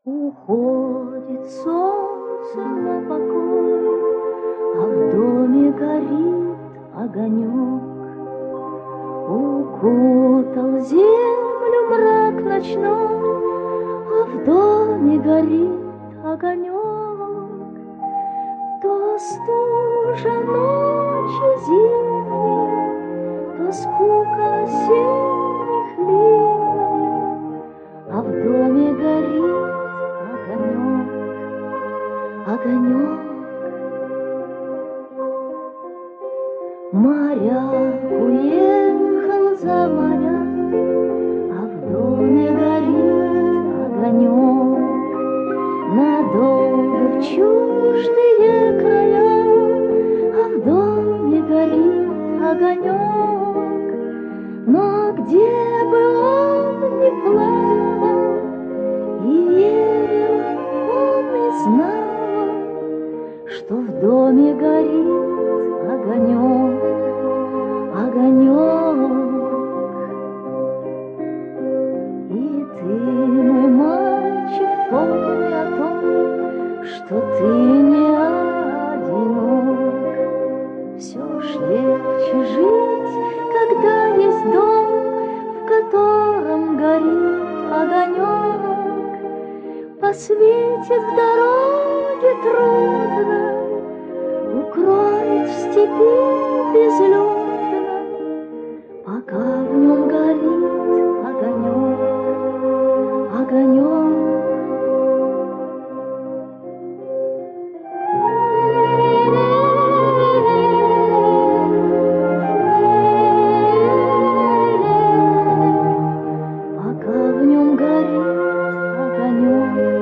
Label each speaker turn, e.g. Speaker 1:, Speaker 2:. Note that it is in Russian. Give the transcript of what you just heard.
Speaker 1: Уходит солнце на покой, а в доме горит огонек. Укутал землю мрак ночной, а в доме горит огонек. То стужа ночи зимней, то скука осенних ливней, а в доме горит огонек, огонек. Моряк уехал за моря, а в доме горит огонек. Надолго в чуждые края, а в доме горит огонек. Но где бы он ни плавал, и верил он и знал, что в доме горит огонек, огонек. И ты, мой мальчик, помни о том, что ты не одинок. Все ж легче жить, когда есть дом, в котором горит огонек. Посветит в дороге трудной, укроет в степи безлюдной, пока в нем горит огонек, огонек. Пока в нем горит огонек.